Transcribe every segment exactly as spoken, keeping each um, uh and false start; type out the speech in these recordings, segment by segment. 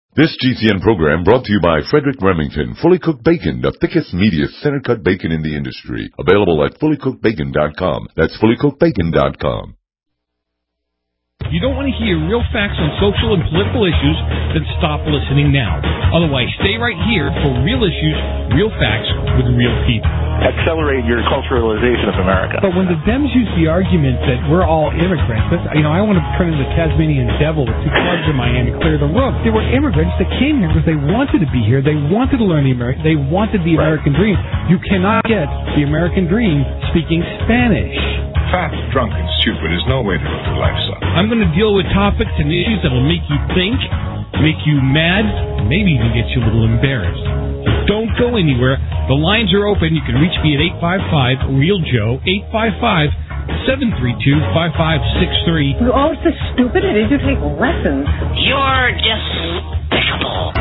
This G C N program brought to you by Frederick Remington, Fully Cooked Bacon, the thickest, meatiest, center-cut bacon in the industry. Available at fully cooked bacon dot com. That's fully cooked bacon dot com. If you don't want to hear real facts on social and political issues, then stop listening now. Otherwise, stay right here for real issues, real facts with real people. Accelerate your culturalization of America. But when the Dems use the argument that we're all immigrants, that's, you know, I want to turn into the Tasmanian devil with two clubs in my hand and clear the room. They were immigrants that came here because they wanted to be here. They wanted to learn the American. They wanted the American dream. You cannot get the American dream speaking Spanish. Fat, drunk, and stupid is no way to live your life, son. I'm going to deal with topics and issues that will make you think, make you mad, maybe even get you a little embarrassed. So don't go anywhere. The lines are open. You can reach me at eight five five, real Joe, eight five five, seven three two, five five six three. You're all so stupid. I need you to take lessons. You're despicable.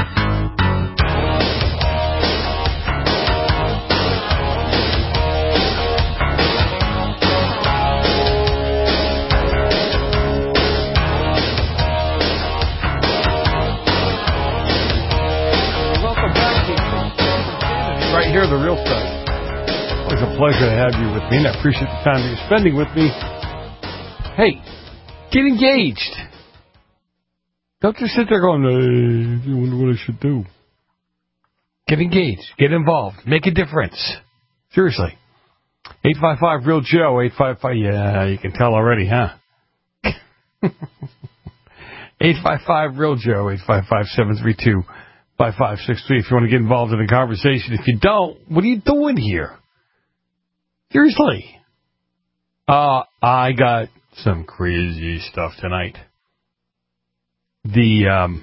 Right here, the real stuff. Always a pleasure to have you with me, and I appreciate the time that you're spending with me. Hey, get engaged. Don't just sit there going, I wonder what I should do. Get engaged. Get involved. Make a difference. Seriously. eight five five, real Joe, eight five five, yeah, you can tell already, huh? eight five five, real Joe, eight five five, seven three two, five five six three if you want to get involved in the conversation. If you don't, what are you doing here? Seriously. Uh, I got some crazy stuff tonight. The, um,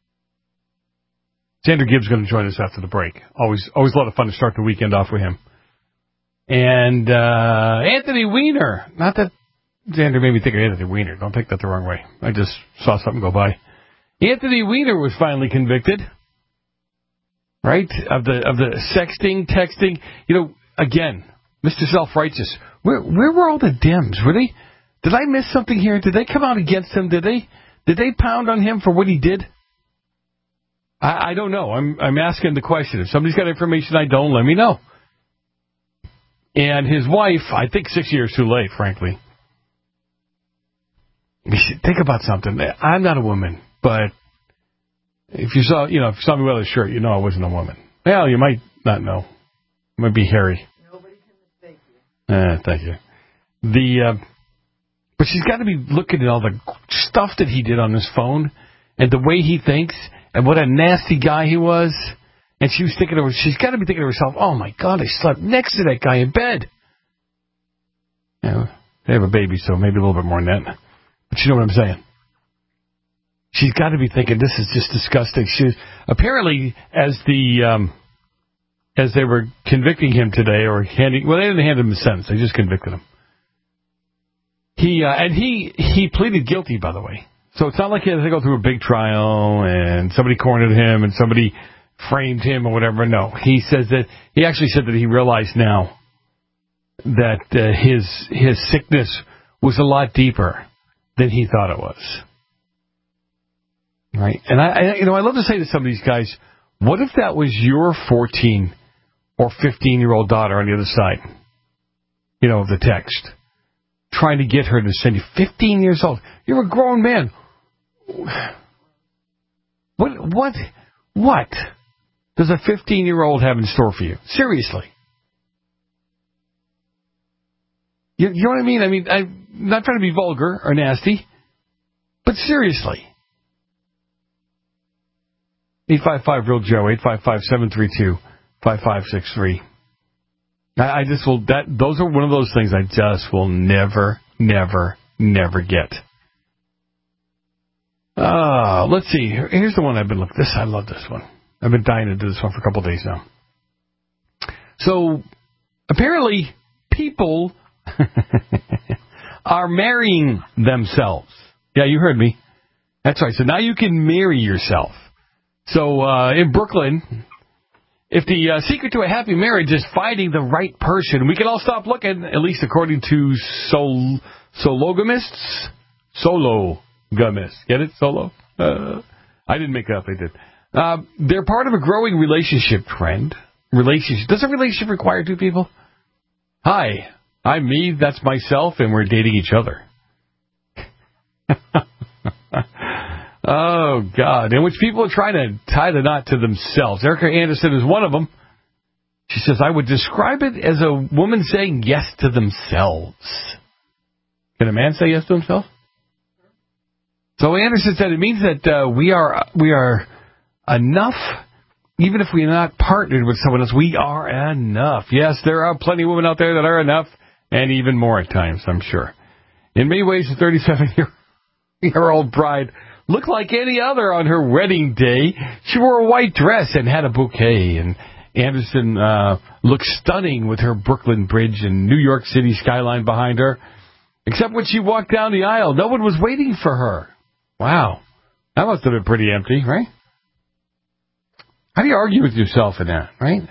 Xander Gibbs is going to join us after the break. Always, always a lot of fun to start the weekend off with him. And, uh, Anthony Weiner. Not that Xander made me think of Anthony Weiner. Don't take that the wrong way. I just saw something go by. Anthony Weiner was finally convicted. Right? Of the of the sexting, texting. You know, again, Mister Self-Righteous. Where where were all the Dems? Were they? Did I miss something here? Did they come out against him? Did they did they pound on him for what he did? I, I don't know. I'm I'm asking the question. If somebody's got information I don't, let me know. And his wife, I think six years too late, frankly. You should think about something. I'm not a woman, but If you saw, you know, if you saw me wear a shirt, you know I wasn't a woman. Well, you might not know. It might be hairy. Nobody can mistake you. Eh, thank you. The, uh, but she's got to be looking at all the stuff that he did on his phone, and the way he thinks, and what a nasty guy he was. And she was thinking of her, she's got to be thinking to herself, oh my God, I slept next to that guy in bed. You know, they have a baby, so maybe a little bit more than that. But you know what I'm saying. She's got to be thinking, this is just disgusting. She apparently, as the um, as they were convicting him today, or handing, well, they didn't hand him a sentence. They just convicted him. He uh, and he he pleaded guilty, by the way. So it's not like he had to go through a big trial and somebody cornered him and somebody framed him or whatever. No, he says that he actually said that he realized now that uh, his his sickness was a lot deeper than he thought it was. Right, and I, I, you know, I love to say to some of these guys, what if that was your fourteen or fifteen-year-old daughter on the other side, you know, of the text, trying to get her to send you fifteen years old? You're a grown man. What, what, what does a fifteen-year-old have in store for you? Seriously. You, you know what I mean? I mean, I'm not trying to be vulgar or nasty, but seriously. eight five five, real Joe, eight five five, seven three two, five five six three. I, I just will, that, those are one of those things I just will never, never, never get. Uh, let's see. Here's the one I've been looking, this, I love this one. I've been dying to do this one for a couple of days now. So, apparently, people are marrying themselves. Yeah, you heard me. That's right. So now you can marry yourself. So, uh, in Brooklyn, if the uh, secret to a happy marriage is finding the right person, we can all stop looking, at least according to sol- sologamists. Sologamists. Get it? Solo? Uh, I didn't make it up. They did. Uh, they're part of a growing relationship trend. Relationship. Does a relationship require two people? Hi, I'm me, that's myself, and we're dating each other. Oh, God. In which people are trying to tie the knot to themselves. Erica Anderson is one of them. She says, I would describe it as a woman saying yes to themselves. Can a man say yes to himself? So Anderson said it means that uh, we are we are enough, even if we're not partnered with someone else, we are enough. Yes, there are plenty of women out there that are enough, and even more at times, I'm sure. In many ways, the thirty-seven-year-old bride looked like any other on her wedding day. She wore a white dress and had a bouquet, and Anderson uh, looked stunning with her Brooklyn Bridge and New York City skyline behind her. Except when she walked down the aisle, no one was waiting for her. Wow. That must have been pretty empty, right? How do you argue with yourself in that, right?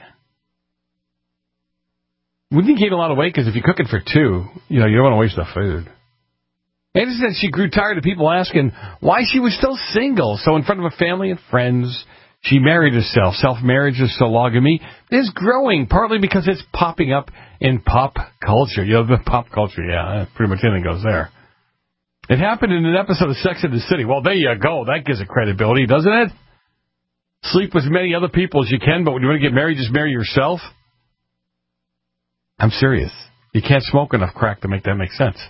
Wouldn't you gain a lot of weight? Because if you're cooking for two, you know, you don't want to waste the food. Anderson said she grew tired of people asking why she was still single. So in front of a family and friends, she married herself. Self-marriage or sologamy is growing, partly because it's popping up in pop culture. You know, the pop culture, yeah, pretty much anything goes there. It happened in an episode of Sex and the City. Well, there you go. That gives it credibility, doesn't it? Sleep with as many other people as you can, but when you want to get married, just marry yourself? I'm serious. You can't smoke enough crack to make that make sense.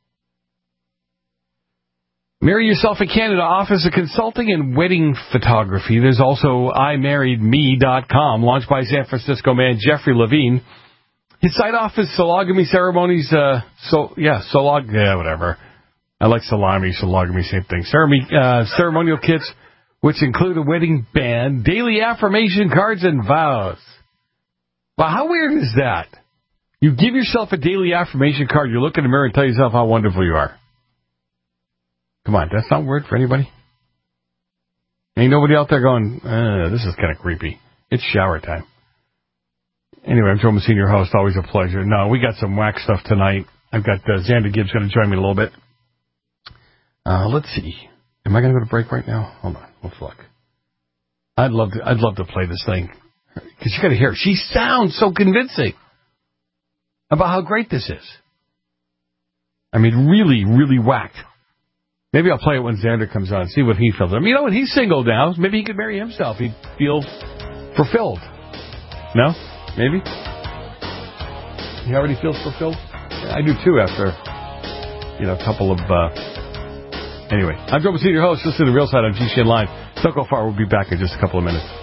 Marry Yourself in Canada offers a consulting and wedding photography. There's also I married me dot com, launched by San Francisco man Jeffrey Levine. His site offers sologamy ceremonies, uh, so, yeah, solog, yeah, whatever. I like salami, sologamy, same thing. Ceremony, uh, ceremonial kits, which include a wedding band, daily affirmation cards, and vows. Well, how weird is that? You give yourself a daily affirmation card, you look in the mirror and tell yourself how wonderful you are. Come on, that's not weird for anybody? Ain't nobody out there going, uh, this is kind of creepy. It's shower time. Anyway, I'm Joe Messina, your host. Always a pleasure. No, we got some whack stuff tonight. I've got uh, Xander Gibbs going to join me in a little bit. Uh, let's see. Am I going to go to break right now? Hold on. Let's look. I'd love to, I'd love to play this thing. Because you got to hear it. She sounds so convincing about how great this is. I mean, really, really whacked. Maybe I'll play it when Xander comes on, see what he feels. I mean, you know what? He's single now. Maybe he could marry himself. He'd feel fulfilled. No? Maybe? He already feels fulfilled? Yeah, I do too after, you know, a couple of, uh... Anyway, I'm Joe Messina, your host. Listen to The Real Side on G C N Live. Don't go far. We'll be back in just a couple of minutes.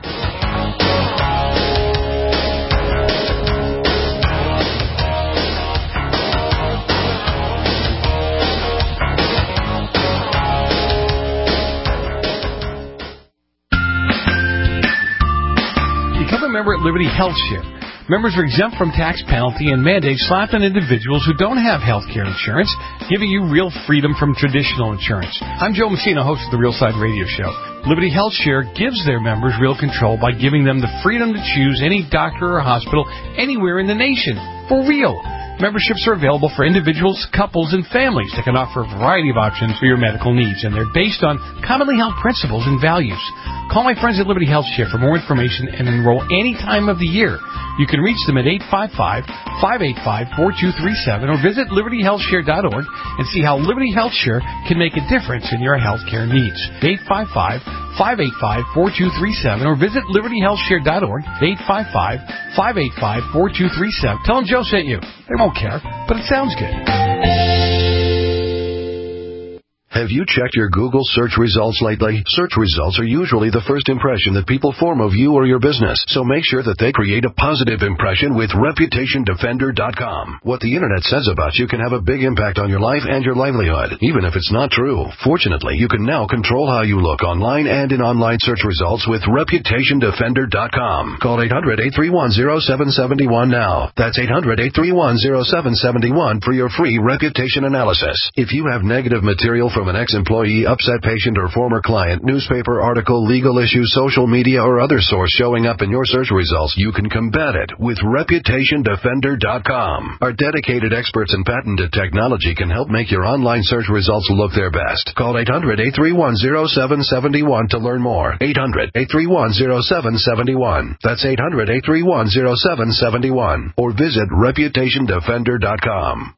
Member at Liberty Health Share. Members are exempt from tax penalty and mandates slapped on individuals who don't have health care insurance, giving you real freedom from traditional insurance. I'm Joe Messina, host of the Real Side Radio Show. Liberty Health Share gives their members real control by giving them the freedom to choose any doctor or hospital anywhere in the nation. For real. Memberships are available for individuals, couples, and families that can offer a variety of options for your medical needs, and they're based on commonly held principles and values. Call my friends at Liberty Health Share for more information and enroll any time of the year. You can reach them at eight five five, five eight five, four two three seven or visit liberty health share dot org and see how Liberty Health Share can make a difference in your health care needs. eight five five, five eight five, four two three seven or visit liberty health share dot org, eight five five, five eight five, four two three seven. Tell them Joe sent you. They won't care, but it sounds good. Have you checked your Google search results lately? Search results are usually the first impression that people form of you or your business, so make sure that they create a positive impression with reputation defender dot com. What the internet says about you can have a big impact on your life and your livelihood, even if it's not true. Fortunately, you can now control how you look online and in online search results with reputation defender dot com. Call eight hundred, eight three one, zero seven seven one now. That's eight hundred, eight three one, zero seven seven one for your free reputation analysis. If you have negative material from from an ex-employee, upset patient, or former client, newspaper article, legal issue, social media, or other source showing up in your search results, you can combat it with Reputation Defender dot com. Our dedicated experts in patented technology can help make your online search results look their best. Call eight hundred, eight three one, zero seven seven one to learn more. eight hundred, eight three one, zero seven seven one. That's eight hundred, eight three one, zero seven seven one. Or visit Reputation Defender dot com.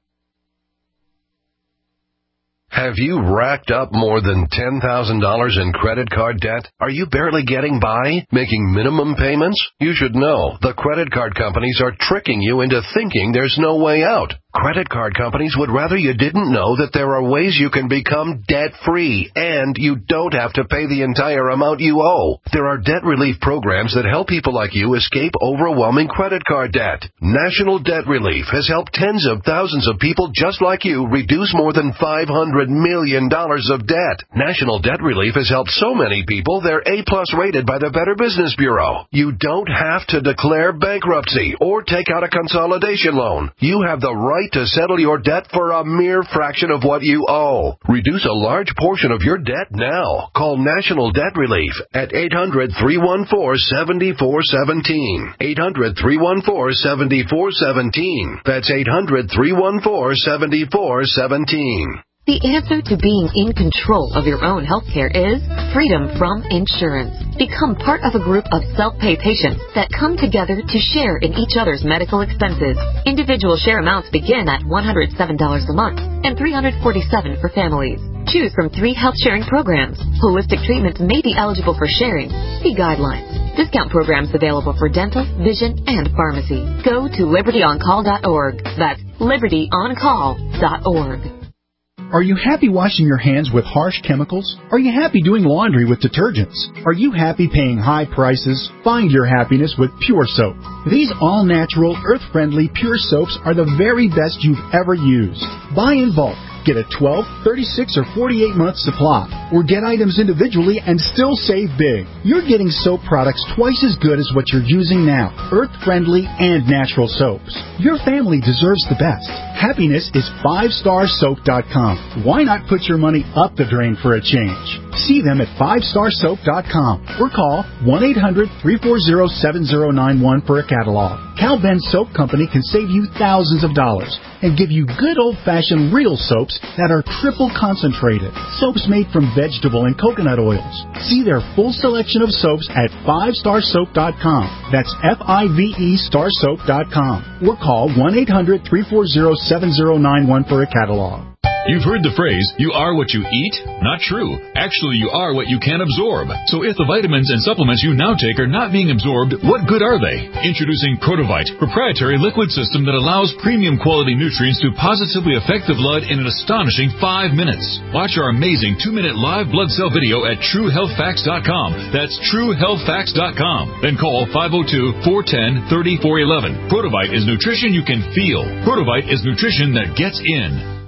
Have you racked up more than ten thousand dollars in credit card debt? Are you barely getting by, making minimum payments? You should know the credit card companies are tricking you into thinking there's no way out. Credit card companies would rather you didn't know that there are ways you can become debt-free, and you don't have to pay the entire amount you owe. There are debt relief programs that help people like you escape overwhelming credit card debt. National Debt Relief has helped tens of thousands of people just like you reduce more than five hundred million dollars of debt. National Debt Relief has helped so many people they're A-plus rated by the Better Business Bureau. You don't have to declare bankruptcy or take out a consolidation loan. You have the right to settle your debt for a mere fraction of what you owe. Reduce a large portion of your debt now. Call National Debt Relief at eight hundred, three one four, seven four one seven. eight hundred, three one four, seven four one seven. That's eight hundred, three one four, seven four one seven. The answer to being in control of your own health care is freedom from insurance. Become part of a group of self-pay patients that come together to share in each other's medical expenses. Individual share amounts begin at one hundred seven dollars a month and three hundred forty-seven dollars for families. Choose from three health-sharing programs. Holistic treatments may be eligible for sharing. See guidelines. Discount programs available for dental, vision, and pharmacy. Go to liberty on call dot org. That's liberty on call dot org. Are you happy washing your hands with harsh chemicals? Are you happy doing laundry with detergents? Are you happy paying high prices? Find your happiness with Pure Soap. These all-natural, earth-friendly Pure Soaps are the very best you've ever used. Buy in bulk. Get a twelve, thirty-six, or forty-eight month supply. Or get items individually and still save big. You're getting soap products twice as good as what you're using now. Earth-friendly and natural soaps. Your family deserves the best. Happiness is five star soap dot com. Why not put your money up the drain for a change? See them at five star soap dot com or call one eight hundred, three four zero, seven zero nine one for a catalog. Cal Ben Soap Company can save you thousands of dollars and give you good old-fashioned real soaps that are triple concentrated. Soaps made from vegetable and coconut oils. See their full selection of soaps at five star soap dot com. That's F I V E star soap dot com. Or call one eight hundred, three four zero, seven zero nine one for a catalog. You've heard the phrase, you are what you eat? Not true. Actually, you are what you can absorb. So if the vitamins and supplements you now take are not being absorbed, what good are they? Introducing Protovite, proprietary liquid system that allows premium quality nutrients to positively affect the blood in an astonishing five minutes. Watch our amazing two-minute live blood cell video at true health facts dot com. That's true health facts dot com. Then call five oh two, four one oh, three four one one. Protovite is nutrition you can feel. Protovite is nutrition that gets in.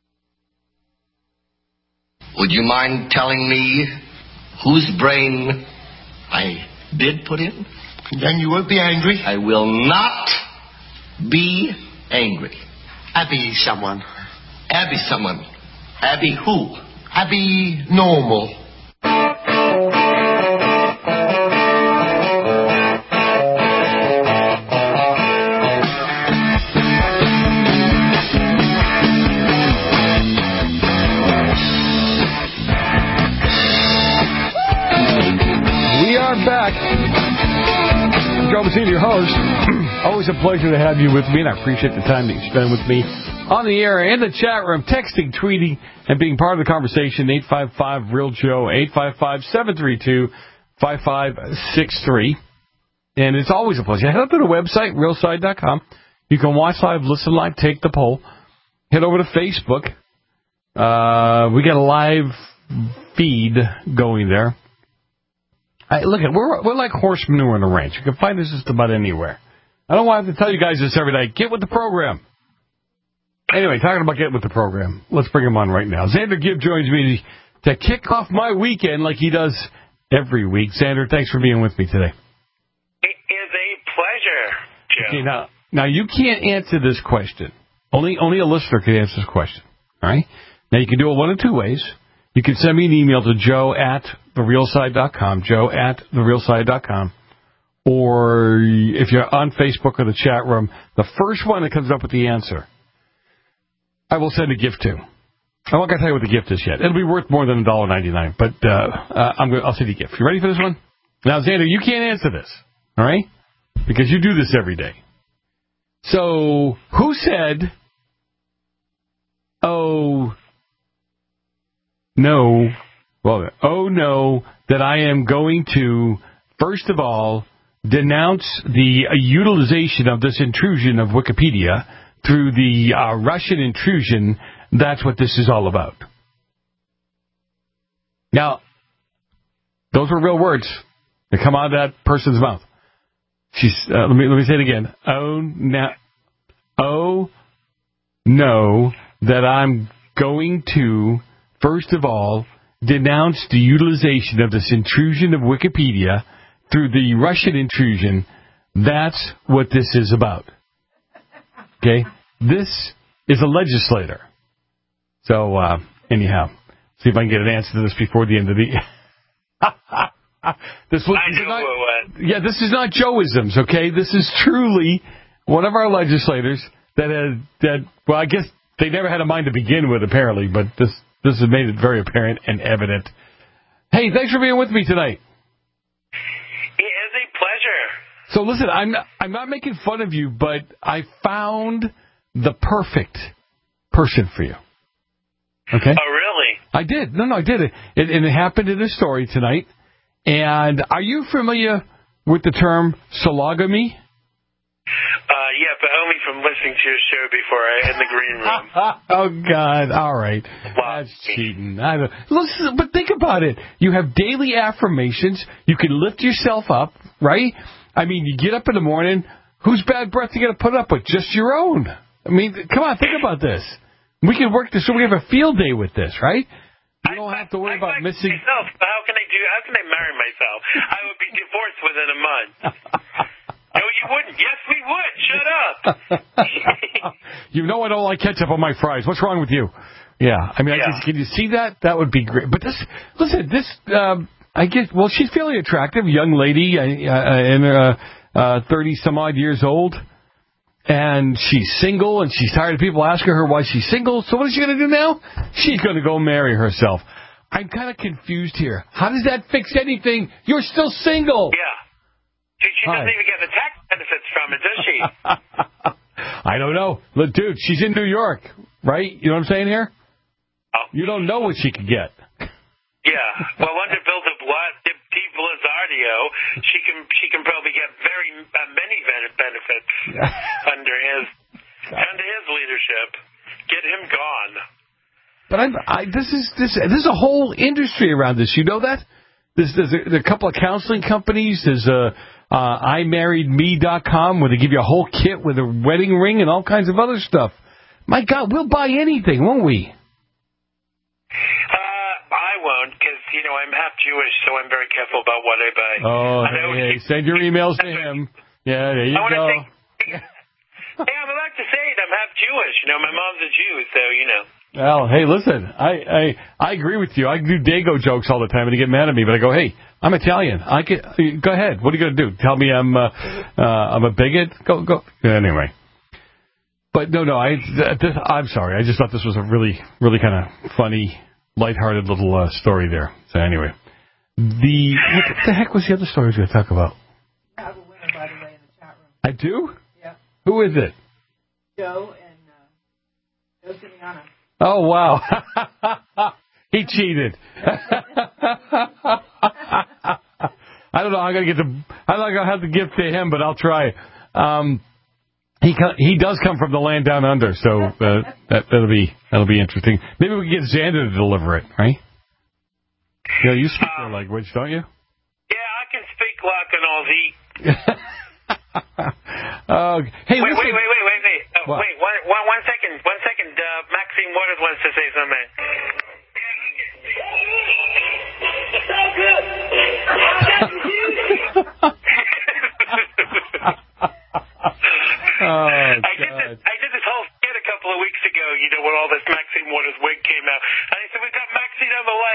Would you mind telling me whose brain I did put in? Then you won't be angry? I will not be angry. Abby someone. Abby someone. Abby who? Abby normal. Back. Joe Messina, your host. Always a pleasure to have you with me, and I appreciate the time that you spend with me on the air, in the chat room, texting, tweeting, and being part of the conversation. eight five five, real Joe, eight five five, seven three two, five five six three. And it's always a pleasure. Head up to the website, real side dot com. You can watch live, listen live, take the poll. Head over to Facebook. Uh, we got a live feed going there. I, look, at we're we're like horse manure on the ranch. You can find us just about anywhere. I don't want to have to tell you guys this every day. Get with the program. Anyway, talking about getting with the program, let's bring him on right now. Xander Gibb joins me to kick off my weekend like he does every week. Xander, thanks for being with me today. It is a pleasure, Joe. Okay, now, now you can't answer this question. Only only a listener can answer this question. All right? Now, you can do it one of two ways. You can send me an email to joe at the real side dot com, joe at the real side dot com. Or if you're on Facebook or the chat room, the first one that comes up with the answer, I will send a gift to. I'm not going to tell you what the gift is yet. It'll be worth more than one dollar ninety-nine, but uh, uh, I'm gonna, I'll send you a gift. You ready for this one? Now, Xander, you can't answer this, all right? Because you do this every day. So, who said, oh, no, well, oh, no, that I am going to, first of all, denounce the uh, utilization of this intrusion of Wikipedia through the uh, Russian intrusion. That's what this is all about. Now, those were real words that come out of that person's mouth. She's. Uh, let me let me say it again. Oh, no, oh, no, that I'm going to, first of all, denounce the utilization of this intrusion of Wikipedia through the Russian intrusion. That's what this is about. Okay? This is a legislator. So, uh, anyhow, see if I can get an answer to this before the end of the... this was, I knew not, it was. Yeah, this is not Joeisms, okay? This is truly one of our legislators that had, that, well, I guess they never had a mind to begin with, apparently, but this, this has made it very apparent and evident. Hey, thanks for being with me tonight. It is a pleasure. So listen, I'm not, I'm not making fun of you, but I found the perfect person for you. Okay? Oh, really? I did. No, no, I did. It, it, and it happened in a story tonight. And are you familiar with the term sologamy? Uh, yeah, but only from listening to your show before I in the green room. Oh, God. All right. Wow. That's cheating. I don't, listen, but think about it. You have daily affirmations. You can lift yourself up, right? I mean, you get up in the morning. Whose bad breath are you going to put up with? Just your own. I mean, come on, think about this. We can work this, so we have a field day with this, right? You don't have to worry I, about I missing. Myself, how can I do? How can I marry myself? I would be divorced within a month. No, you wouldn't. Yes, we would. Shut up. You know I don't like ketchup on my fries. What's wrong with you? Yeah, I mean, Yeah. I just, can you see that? That would be great. But this, listen, this, um, I get. Well, she's fairly attractive, young lady, uh, uh, in her uh, thirty some odd years old. And she's single, and she's tired of people asking her why she's single. So what is she going to do now? She's going to go marry herself. I'm kind of confused here. How does that fix anything? You're still single. Yeah. She, she doesn't Hi. even get the tax benefits from it, does she? I don't know. Look, dude, she's in New York, right? You know what I'm saying here? Oh. You don't know what she could get. Yeah. Well, under Bill de Blas- de Blasio, she can she can probably get very uh, many benefits under his under his leadership. Get him gone. But I'm, I, this is this this is a whole industry around this. You know that? There's, there's, a, there's a couple of counseling companies. There's a uh, I married me dot com where they give you a whole kit with a wedding ring and all kinds of other stuff. My God, we'll buy anything, won't we? I won't, because, you know, I'm half Jewish, so I'm very careful about what I buy. Oh, I know hey, hey, send your emails to him. Yeah, there you I go. Think, hey, I'm allowed to say it. I'm half Jewish. You know, my mom's a Jew, so, you know. Well, hey, listen, I, I I agree with you. I do Dago jokes all the time, and they get mad at me, but I go, hey, I'm Italian. I can, go ahead. What are you going to do? Tell me I'm uh, uh, I'm a bigot? Go, go. Anyway. But, no, no, I, this, I'm sorry. I just thought this was a really, really kind of funny, lighthearted little uh, story there. So anyway, the what the heck was the other story I was going to talk about? I have a winner, by the way, in the chat room. I do? Yeah. Who is it? Joe and uh, Joe Simiano. Oh, wow. He cheated. I don't know. I'm going to get the. I'm not going to have to gift to him, but I'll try. Um, he he does come from the land down under, so uh, that that'll be that'll be interesting. Maybe we can get Xander to deliver it, right? Yeah, you speak their language, don't you? Yeah, I can speak Lacanese. uh, hey, wait, listen. wait, wait, wait, wait, wait. Oh, wait, one, one, one second, one second. Uh, Maxine Waters wants to say something. So good. Oh, I God. did this. I did this whole skit a couple of weeks ago. You know, when all this Maxine Waters wig came out, and I said, "We got Maxine on the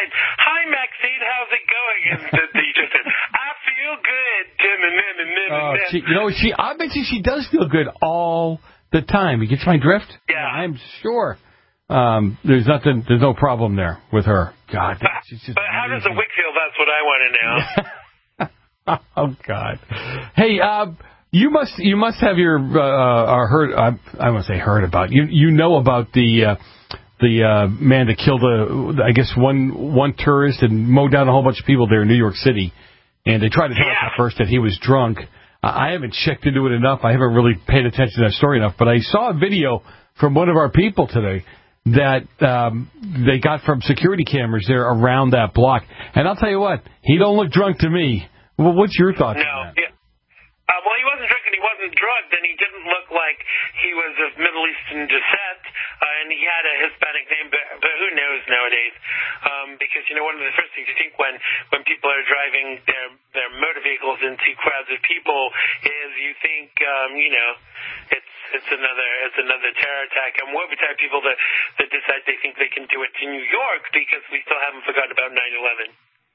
No, she, you know, she. I bet you she does feel good all the time. You get my drift? Yeah. I'm sure. Um, there's nothing. There's no problem there with her. God, she's just. But how does the wick feel? That's what I want to know. Oh God. Hey, uh, you must. You must have your uh, uh, heard. Uh, I won't say heard about. You. You know about the. Uh, The uh, man that killed, a, I guess, one one tourist and mowed down a whole bunch of people there in New York City. And they tried to tell us at first that he was drunk. Uh, I haven't checked into it enough. I haven't really paid attention to that story enough. But I saw a video from one of our people today that um, they got from security cameras there around that block. And I'll tell you what, he don't look drunk to me. Well, what's your thoughts no, on that? Yeah. Uh, well, he wasn't drunk and he wasn't drugged, and he didn't look like he was of Middle Eastern descent, uh, and he had a Hispanic name, but, but who knows nowadays? Um, because, you know, one of the first things you think when, when people are driving their, their motor vehicles into crowds of people is you think, um, you know, it's it's another it's another terror attack. And what would tell people that, that decide they think they can do it to New York because we still haven't forgotten about nine eleven.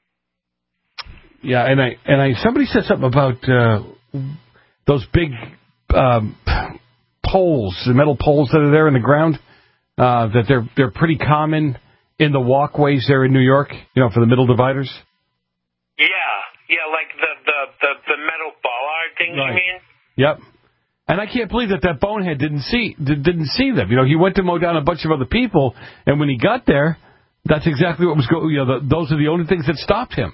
Yeah, and I and I somebody said something about uh, those big um, poles, the metal poles that are there in the ground, uh, that they're they're pretty common in the walkways there in New York, you know, for the middle dividers. Yeah, yeah, like the the, the, the metal bollard things, Right. you mean? Yep. And I can't believe that that bonehead didn't see didn't see them. You know, he went to mow down a bunch of other people, and when he got there, that's exactly what was going. You know, the, those are the only things that stopped him.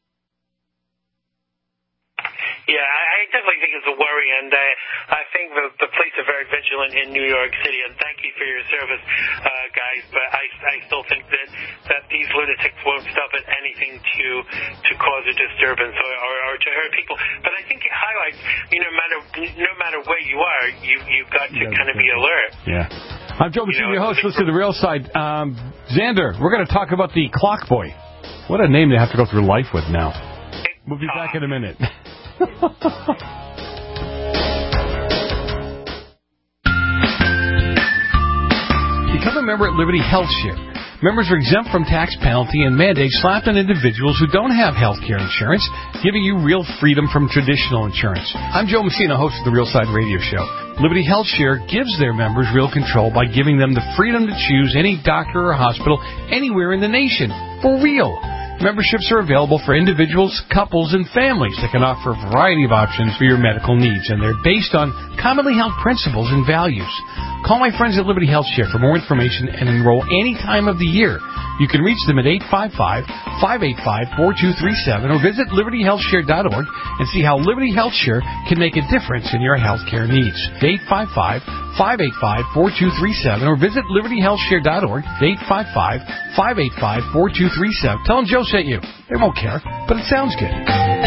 Yeah, I, I definitely think it's a worry, and I, I think the, the police are very vigilant in New York City, and thank you for your service, uh, guys, but I, I still think that, that these lunatics won't stop at anything to to cause a disturbance or, or, or to hurt people. But I think it highlights, you know, no matter, no matter where you are, you, you've got to kind of be alert. Yeah. I'm Joe Messina, your host. Listen to The Real Side. Um, Xander, we're going to talk about the Clock Boy. What a name to have to go through life with now. We'll be back in a minute. Become a member at Liberty Health Share. Members are exempt from tax penalty and mandates slapped on individuals who don't have health care insurance, giving you real freedom from traditional insurance. I'm Joe Messina, host of The Real Side Radio Show. Liberty Health Share gives their members real control by giving them the freedom to choose any doctor or hospital anywhere in the nation. For real. Memberships are available for individuals, couples, and families that can offer a variety of options for your medical needs, and they're based on commonly held principles and values. Call my friends at Liberty Health Share for more information and enroll any time of the year. You can reach them at eight five five, five eight five, four two three seven or visit liberty health share dot org and see how Liberty Health Share can make a difference in your health care needs. eight five five, five eight five, four two three seven or visit liberty health share dot org. eight five five, five eight five, four two three seven. Tell them Joe sent you. They won't care, but it sounds good.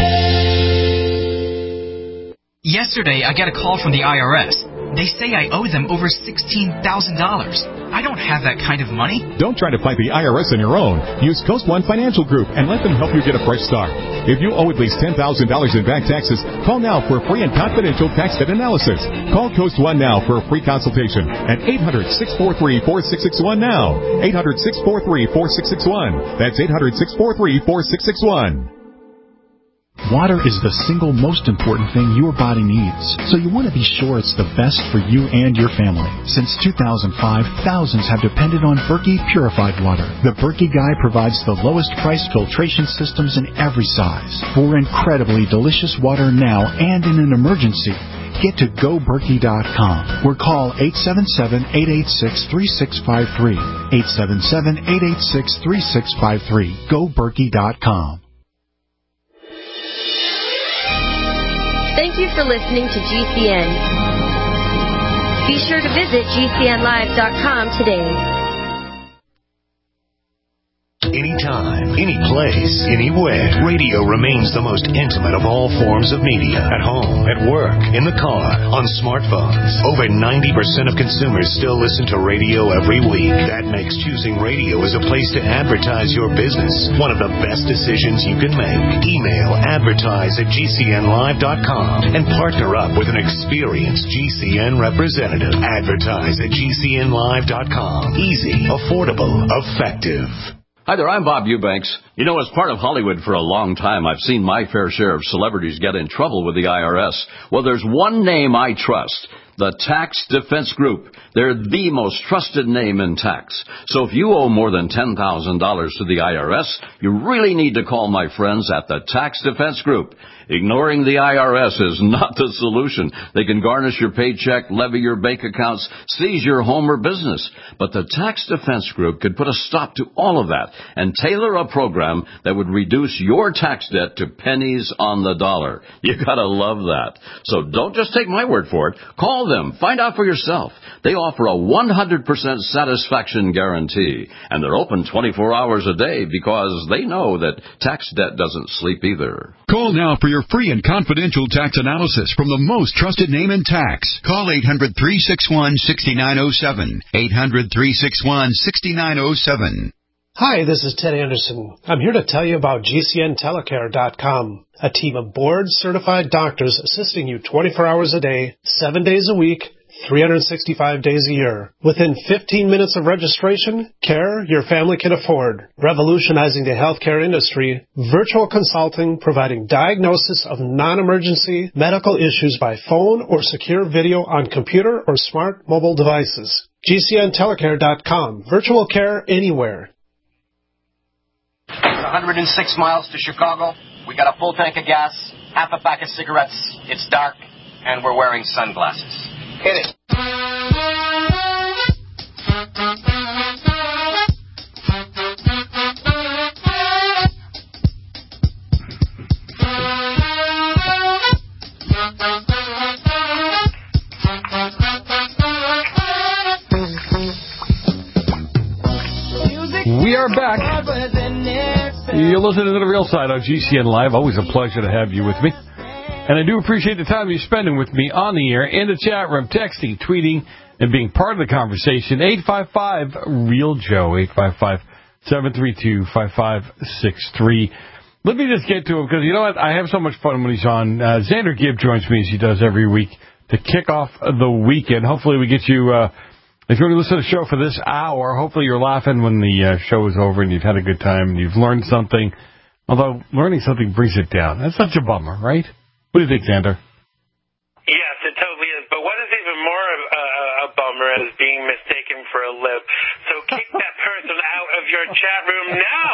Yesterday, I got a call from the I R S. They say I owe them over sixteen thousand dollars. I don't have that kind of money. Don't try to fight the I R S on your own. Use Coast One Financial Group and let them help you get a fresh start. If you owe at least ten thousand dollars in back taxes, call now for a free and confidential tax debt analysis. Call Coast One now for a free consultation at eight hundred, six four three, four six six one now. eight hundred, six four three, four six six one. That's eight hundred, six four three, four six six one. Water is the single most important thing your body needs, so you want to be sure it's the best for you and your family. Since two thousand five, thousands have depended on Berkey Purified Water. The Berkey Guy provides the lowest price filtration systems in every size. For incredibly delicious water now and in an emergency, get to go berkey dot com or call eight seven seven, eight eight six, three six five three. eight seven seven, eight eight six, three six five three. go berkey dot com. Thank you for listening to G C N. Be sure to visit G C N live dot com today. Anytime, any place, anywhere. Radio remains the most intimate of all forms of media. At home, at work, in the car, on smartphones. Over ninety percent of consumers still listen to radio every week. That makes choosing radio as a place to advertise your business one of the best decisions you can make. Email advertise at G C N live dot com and partner up with an experienced G C N representative. Advertise at G C N live dot com. Easy, affordable, effective. Hi there, I'm Bob Eubanks. You know, as part of Hollywood for a long time, I've seen my fair share of celebrities get in trouble with the I R S. Well, there's one name I trust. The Tax Defense Group. They're the most trusted name in tax. So if you owe more than ten thousand dollars to the I R S, you really need to call my friends at the Tax Defense Group. Ignoring the I R S is not the solution. They can garnish your paycheck, levy your bank accounts, seize your home or business. But the Tax Defense Group could put a stop to all of that and tailor a program that would reduce your tax debt to pennies on the dollar. You gotta love that. So don't just take my word for it. Call them. Find out for yourself. They offer a one hundred percent satisfaction guarantee. And they're open twenty-four hours a day because they know that tax debt doesn't sleep either. Call now for your free and confidential tax analysis from the most trusted name in tax. Call eight hundred, three six one, six nine zero seven. eight hundred, three six one, six nine zero seven. Hi, this is Ted Anderson. I'm here to tell you about G C N telecare dot com, a team of board-certified doctors assisting you twenty-four hours a day, seven days a week, three hundred sixty-five days a year. Within fifteen minutes of registration, care your family can afford. Revolutionizing the healthcare industry, virtual consulting providing diagnosis of non-emergency medical issues by phone or secure video on computer or smart mobile devices. G C N telecare dot com. Virtual care anywhere. one hundred six miles to Chicago. We got a full tank of gas, half a pack of cigarettes. It's dark, and we're wearing sunglasses. Hit it. We are back. You're listening to The Real Side on G C N Live. Always a pleasure to have you with me. And I do appreciate the time you're spending with me on the air, in the chat room, texting, tweeting, and being part of the conversation. eight five five, REAL Joe, eight five five, seven three two, five five six three. Let me just get to him, because you know what? I have so much fun when he's on. Uh, Xander Gibb joins me, as he does every week, to kick off the weekend. Hopefully we get you... Uh, If you're going to listen to the show for this hour, hopefully you're laughing when the uh, show is over and you've had a good time and you've learned something. Although learning something brings it down. That's such a bummer, right? What do you think, Xander? Yes, it totally is. But what is even more of a, a bummer is being mistaken for a lib. So kick that person out of your chat room now.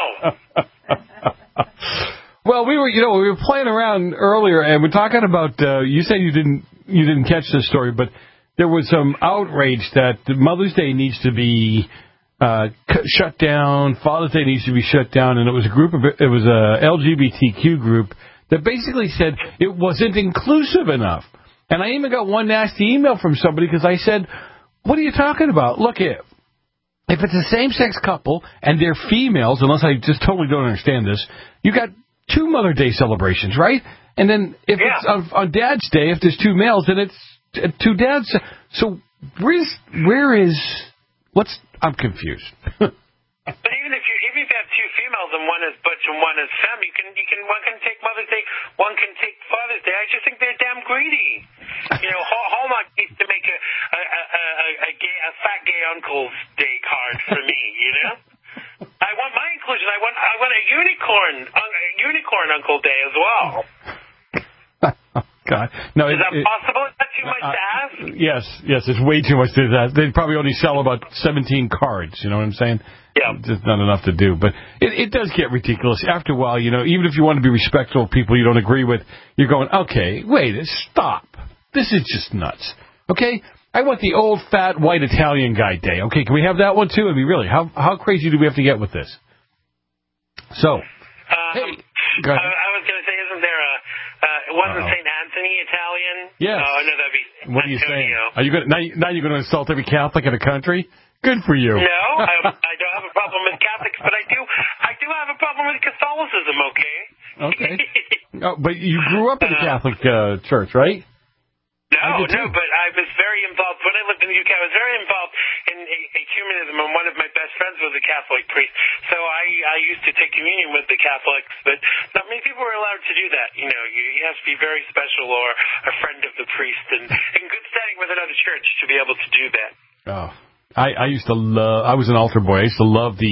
Well, we were, you know, we were playing around earlier and we're talking about. Uh, you said you didn't, you didn't catch this story, but there was some outrage that Mother's Day needs to be uh, shut down, Father's Day needs to be shut down, and it was a group of it was a L G B T Q group that basically said it wasn't inclusive enough. And I even got one nasty email from somebody because I said, "What are you talking about? Look, if if it's a same-sex couple and they're females, unless I just totally don't understand this, you got two Mother's Day celebrations, right? And then if yeah. it's on, on Dad's Day, if there's two males, then it's two dads. So where's where is what's I'm confused." But even if you even if you have two females and one is butch and one is femme, you can you can one can take Mother's Day, one can take Father's Day. I just think they're damn greedy. You know, Hallmark needs to make a a, a, a, a, gay, a fat gay uncle's day card for me. You know, I want my inclusion. I want I want a unicorn a unicorn Uncle Day as well. God. No, is it, that it, possible? Is that too much uh, to ask? Yes, yes, it's way too much to ask. They probably only sell about seventeen cards, you know what I'm saying? Yeah. Just not enough to do. But it, it does get ridiculous. After a while, you know, even if you want to be respectful of people you don't agree with, you're going, okay, wait, stop. This is just nuts. Okay? I want the old, fat, white Italian guy day. Okay, can we have that one too? I mean, really, how how crazy do we have to get with this? So, um, hey, go ahead. I, I was going to say, isn't there a... Uh, it wasn't Saint Anthony Italian? Yes. Oh, no, that'd be What are you Antonio. saying? Are you going now? You, now you're going to insult every Catholic in the country? Good for you. No, I, I don't have a problem with Catholics, but I do. I do have a problem with Catholicism. Okay. Okay. Oh, but you grew up in the Catholic uh, church, right? No, no, but I was very involved. When I lived in the U K, I was very involved in ecumenism, and one of my best friends was a Catholic priest. So I, I used to take communion with the Catholics, but not many people were allowed to do that. You know, you, you have to be very special or a friend of the priest and in good standing with another church to be able to do that. Oh. I, I used to love, I was an altar boy. I used to love the,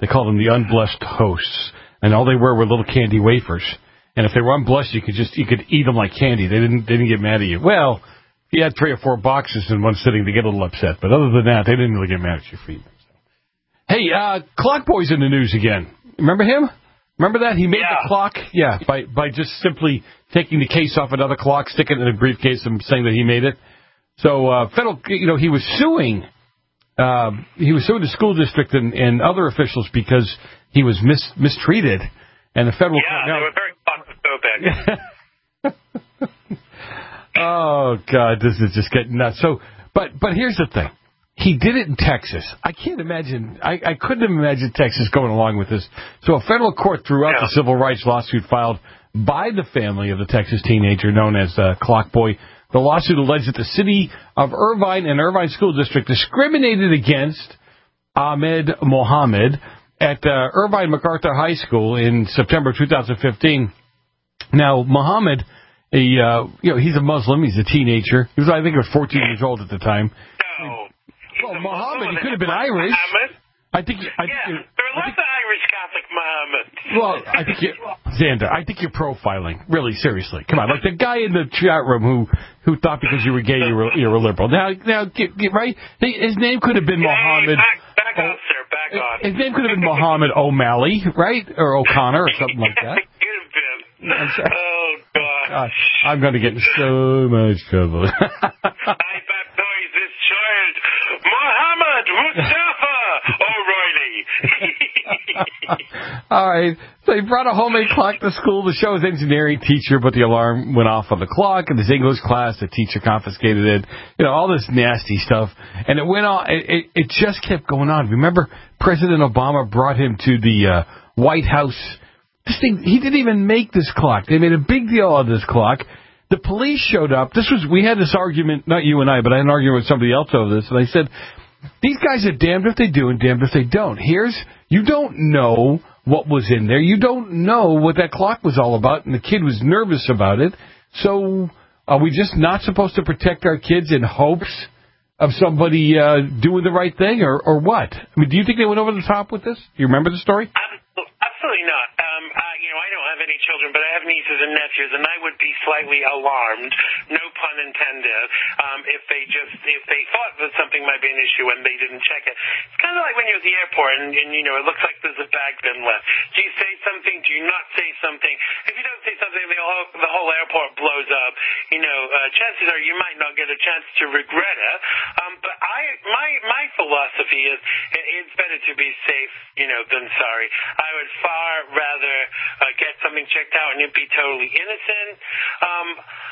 They called them the unblessed hosts, and all they were were little candy wafers. And if they were unblessed, you could just you could eat them like candy. They didn't they didn't get mad at you. Well, if you had three or four boxes in one sitting, they get a little upset. But other than that, they didn't really get mad at you for eating. Hey, uh, Clock Boy's in the news again. Remember him? Remember that? He made yeah. the clock, yeah, by by just simply taking the case off another clock, sticking it in a briefcase, and saying that he made it. So, uh, federal, you know, he was suing, uh, he was suing the school district and, and other officials because he was mis- mistreated, and the federal. Yeah, now, they were very claustrophobic. Oh God, this is just getting nuts. So, but but here's the thing. He did it in Texas. I can't imagine, I, I couldn't imagine Texas going along with this. So a federal court threw out yeah. the civil rights lawsuit filed by the family of the Texas teenager known as uh, Clock Boy. The lawsuit alleged that the city of Irvine and Irvine School District discriminated against Ahmed Mohammed at uh, Irvine MacArthur High School in September two thousand fifteen. Now, Mohammed, a, uh, you know, he's a Muslim. He's a teenager. He was, I think he was fourteen years old at the time. No. Well, Muhammad, he could have been Irish. Muhammad? I think. I yeah, think there are lots of Irish Catholic Muhammad. Well, I think you, Xander, I think you're profiling. Really, seriously, come on. Like the guy in the chat room who who thought because you were gay you were you were a liberal. Now, now, get, get right. His name could have been hey, Muhammad. Back, back on, sir. Back on. His name could have been Muhammad O'Malley, right, or O'Connor, or something like that. Could have been. Oh gosh. God, I'm going to get in so much trouble. I baptize this child, Muhammad Mustafa O'Reilly. All right. So he brought a homemade clock to school to show his engineering teacher, but the alarm went off on the clock. In his English class, the teacher confiscated it. You know, all this nasty stuff. And it went on. It, it, it just kept going on. Remember, President Obama brought him to the uh, White House. This thing, he didn't even make this clock. They made a big deal of this clock. The police showed up. This was, we had this argument, not you and I, but I had an argument with somebody else over this. And I said, these guys are damned if they do and damned if they don't. Here's, you don't know what was in there. You don't know what that clock was all about. And the kid was nervous about it. So are we just not supposed to protect our kids in hopes of somebody uh, doing the right thing or, or what? I mean, do you think they went over the top with this? Do you remember the story? Absolutely not. Um, uh, you know, I don't have any children, but I have nieces and nephews, and I would be slightly alarmed, no pun intended, um, if they just if they thought that something might be an issue and they didn't check it. It's kind of like when you're at the airport and, and you know it looks like there's a bag bin left. Do you say something? Do you not say something? If you don't say something, the whole the whole airport blows up. You know, uh, chances are you might not get a chance to regret it. Um, but I my my philosophy is it's better to be safe, you know, than sorry. I would far rather uh, get something checked out and it be totally innocent. Um,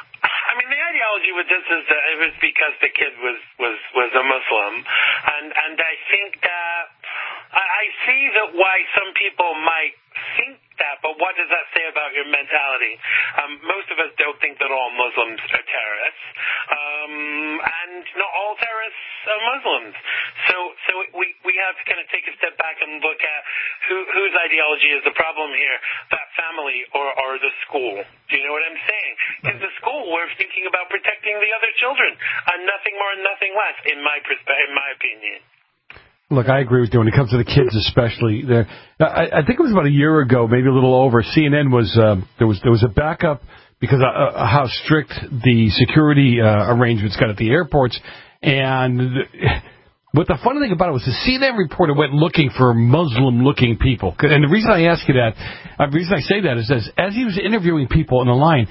I mean, the ideology with this is that it was because the kid was was was a Muslim, and and I think that I, I see that why some people might think that, but what does that say about your mentality? Um, most of us don't think that all Muslims are terrorists, um, and not all terrorists are Muslims. So, so we we have to kind of take a step back and look at who whose ideology is the problem here, that family or or the school. Do you know what I'm saying? Because the school, we're thinking about protecting the other children, and nothing more and nothing less, in my perspe- in my opinion. Look, I agree with you when it comes to the kids, especially. There, I, I think it was about a year ago, maybe a little over. C N N was um, there was there was a backup because of uh, how strict the security uh, arrangements got at the airports. And what the funny thing about it was the C N N reporter went looking for Muslim-looking people. And the reason I ask you that, uh, the reason I say that is as, as he was interviewing people in the line,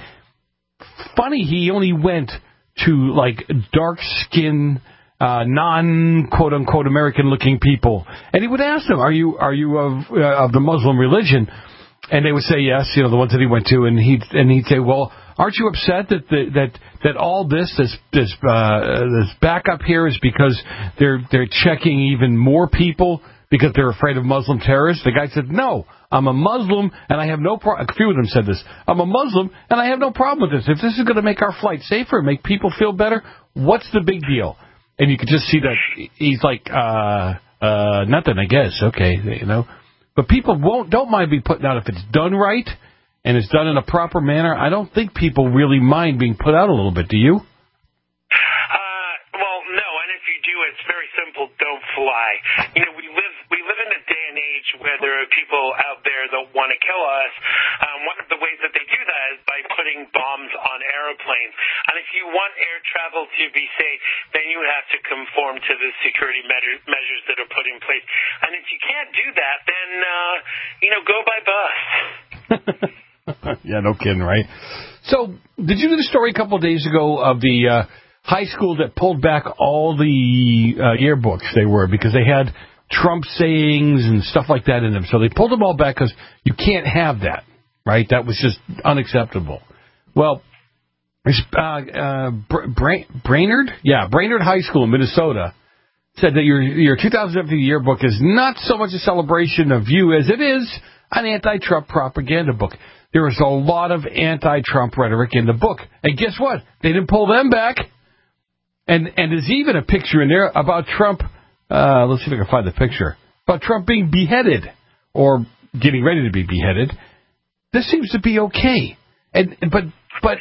funny he only went to like dark skin. Uh, non quote unquote American looking people, and he would ask them, "Are you are you of uh, of the Muslim religion?" And they would say yes, you know, the ones that he went to, and he'd and he'd say, "Well, aren't you upset that the, that that all this this this uh, this backup here is because they're they're checking even more people because they're afraid of Muslim terrorists?" The guy said, "No, I'm a Muslim, and I have no problem." A few of them said this. "I'm a Muslim, and I have no problem with this. If this is going to make our flight safer, make people feel better, what's the big deal?" And you could just see that he's like, uh, uh, nothing, I guess. Okay, you know. But people won't, don't mind being put out if it's done right and it's done in a proper manner. I don't think people really mind being put out a little bit. Do you? Uh, well, no. And if you do, it's very simple. Don't fly. You know, we live we live in a day and age when people out there that want to kill us, um, one of the ways that they do that is by putting bombs on airplanes. And if you want air travel to be safe, then you have to conform to the security measure, measures that are put in place. And if you can't do that, then, uh, you know, go by bus. Yeah, no kidding, right? So, did you do the story a couple of days ago of the uh, high school that pulled back all the uh, yearbooks they were because they had Trump sayings and stuff like that in them? So they pulled them all back because you can't have that, right? That was just unacceptable. Well, uh, uh, Bra- Brainerd? Yeah, Brainerd High School in Minnesota said that your your two thousand seventeen yearbook is not so much a celebration of you as it is an anti-Trump propaganda book. There is a lot of anti-Trump rhetoric in the book. And guess what? They didn't pull them back. And and there's even a picture in there about Trump. Uh, let's see if I can find the picture. About Trump being beheaded or getting ready to be beheaded. This seems to be okay. And But, but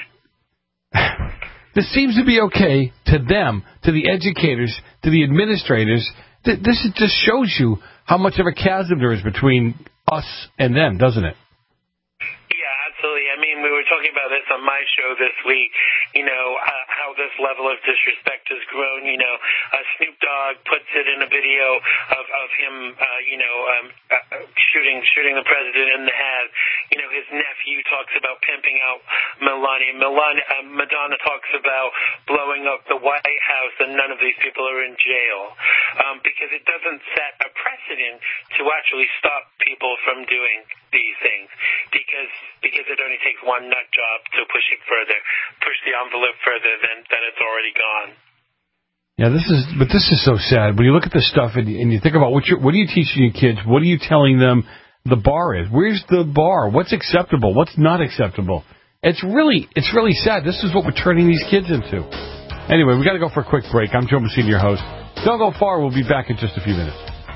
this seems to be okay to them, to the educators, to the administrators. This just shows you how much of a chasm there is between us and them, doesn't it? Absolutely. I mean, we were talking about this on my show this week, you know, uh, how this level of disrespect has grown. You know, uh, Snoop Dogg puts it in a video of, of him, uh, you know, um, uh, shooting shooting the president in the head. You know, his nephew talks about pimping out Melania. Melania uh, Madonna talks about blowing up the White House, and none of these people are in jail um, because it doesn't set a precedent to actually stop people from doing these things because because it only takes one nut job to push it further, push the envelope further than, than it's already gone. Yeah, this is, but this is so sad. When you look at this stuff and, and you think about what you're, what are you teaching your kids? What are you telling them the bar is? Where's the bar? What's acceptable? What's not acceptable? It's really, it's really sad. This is what we're turning these kids into. Anyway, we got to go for a quick break. I'm Joe Messina, your host. Don't go far. We'll be back in just a few minutes.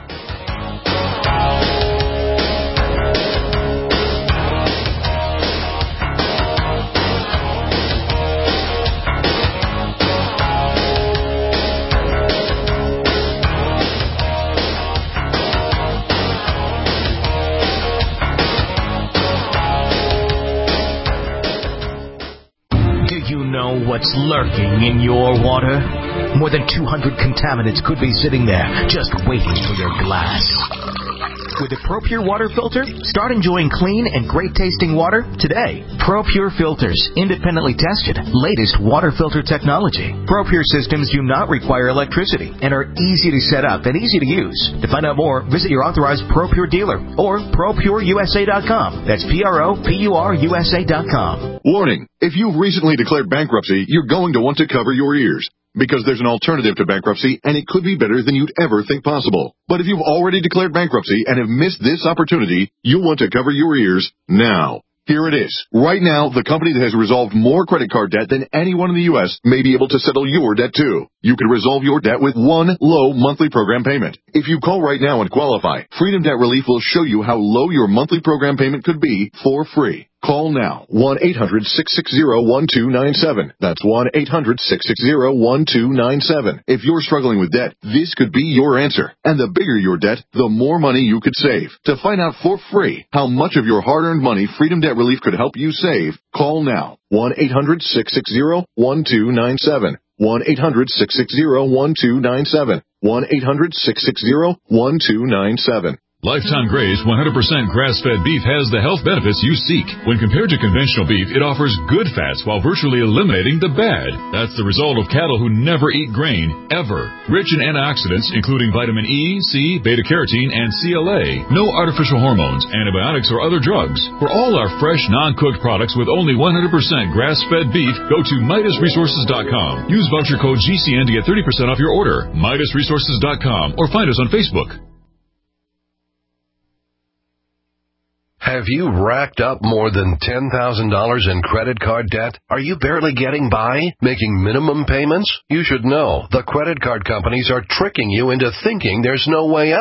What's lurking in your water? More than two hundred contaminants could be sitting there, just waiting for your glass. With a ProPure water filter, start enjoying clean and great-tasting water today. ProPure filters, independently tested, latest water filter technology. ProPure systems do not require electricity and are easy to set up and easy to use. To find out more, visit your authorized ProPure dealer or Pro Pure U S A dot com. That's P R O P U R U S A dot com. Warning, if you've recently declared bankruptcy, you're going to want to cover your ears. Because there's an alternative to bankruptcy, and it could be better than you'd ever think possible. But if you've already declared bankruptcy and have missed this opportunity, you'll want to cover your ears now. Here it is. Right now, the company that has resolved more credit card debt than anyone in the U S may be able to settle your debt too. You can resolve your debt with one low monthly program payment. If you call right now and qualify, Freedom Debt Relief will show you how low your monthly program payment could be for free. Call now, one eight hundred six six zero one two nine seven. That's one eight hundred six six zero one two nine seven. If you're struggling with debt, this could be your answer. And the bigger your debt, the more money you could save. To find out for free how much of your hard-earned money Freedom Debt Relief could help you save, call now, one eight hundred six six zero one two nine seven. one eight hundred six six zero one two nine seven. one eight hundred six six zero one two nine seven. Lifetime Graze one hundred percent grass-fed beef has the health benefits you seek. When compared to conventional beef, it offers good fats while virtually eliminating the bad. That's the result of cattle who never eat grain, ever. Rich in antioxidants, including vitamin E, C, beta-carotene, and C L A. No artificial hormones, antibiotics, or other drugs. For all our fresh, non-cooked products with only one hundred percent grass-fed beef, go to Midas Resources dot com. Use voucher code G C N to get thirty percent off your order. Midas Resources dot com or find us on Facebook. Have you racked up more than ten thousand dollars in credit card debt? Are you barely getting by, making minimum payments? You should know the credit card companies are tricking you into thinking there's no way out.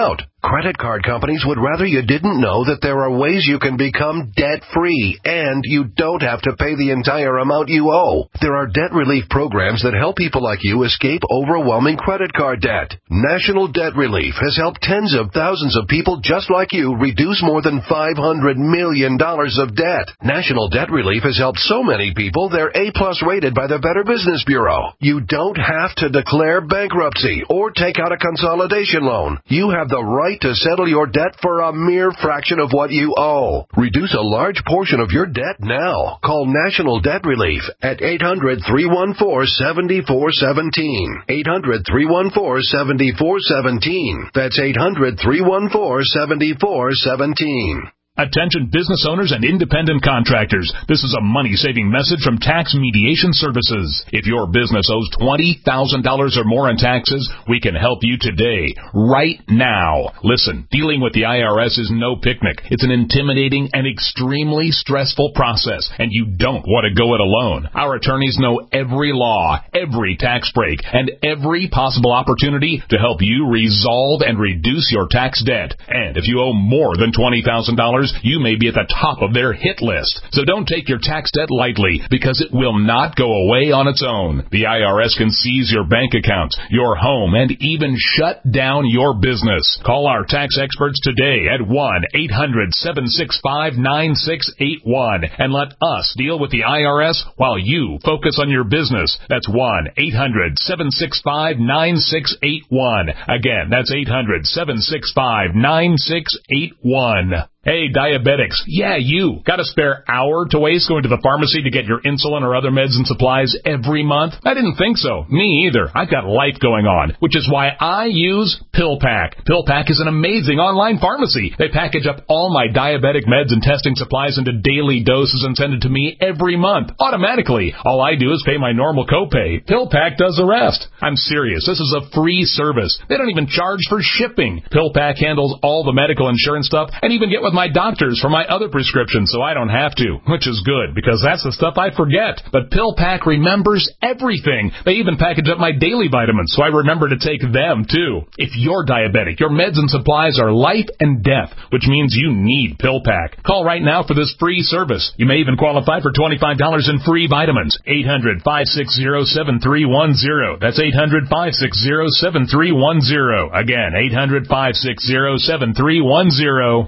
Credit card companies would rather you didn't know that there are ways you can become debt-free, and you don't have to pay the entire amount you owe. There are debt relief programs that help people like you escape overwhelming credit card debt. National Debt Relief has helped tens of thousands of people just like you reduce more than five hundred million dollars of debt. National Debt Relief has helped so many people they're A-plus rated by the Better Business Bureau. You don't have to declare bankruptcy or take out a consolidation loan. You have the right to settle your debt for a mere fraction of what you owe. Reduce a large portion of your debt now. Call National Debt Relief at eight hundred, three one four, seven four one seven. eight hundred, three one four, seven four one seven. That's eight hundred, three one four, seven four one seven. Attention business owners and independent contractors. This is a money-saving message from Tax Mediation Services. If your business owes twenty thousand dollars or more in taxes, we can help you today, right now. Listen, dealing with the I R S is no picnic. It's an intimidating and extremely stressful process, and you don't want to go it alone. Our attorneys know every law, every tax break, and every possible opportunity to help you resolve and reduce your tax debt. And if you owe more than twenty thousand dollars, you may be at the top of their hit list. So don't take your tax debt lightly, because it will not go away on its own. The I R S can seize your bank accounts, your home, and even shut down your business. Call our tax experts today at one eight hundred, seven six five, nine six eight one and let us deal with the I R S while you focus on your business. That's one eight hundred, seven six five, nine six eight one. Again, that's eight hundred, seven six five, nine six eight one. Hey, diabetics, yeah, you. Got a spare hour to waste going to the pharmacy to get your insulin or other meds and supplies every month? I didn't think so. Me either. I've got life going on, which is why I use PillPack. PillPack is an amazing online pharmacy. They package up all my diabetic meds and testing supplies into daily doses and send it to me every month, automatically. All I do is pay my normal copay. PillPack does the rest. I'm serious. This is a free service. They don't even charge for shipping. PillPack handles all the medical insurance stuff and even get with my doctors for my other prescriptions, so I don't have to, which is good, because that's the stuff I forget. But PillPack remembers everything. They even package up my daily vitamins, so I remember to take them, too. If you're diabetic, your meds and supplies are life and death, which means you need PillPack. Call right now for this free service. You may even qualify for twenty-five dollars in free vitamins. eight hundred, five six zero, seven three one zero. That's eight hundred, five six zero, seven three one zero. Again, eight hundred, five six zero, seven three one zero.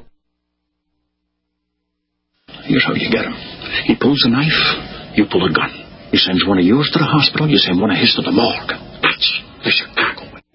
Here's how you get him. He pulls a knife, you pull a gun. He sends one of yours to the hospital, you send one of his to the morgue. That's the Chicago way.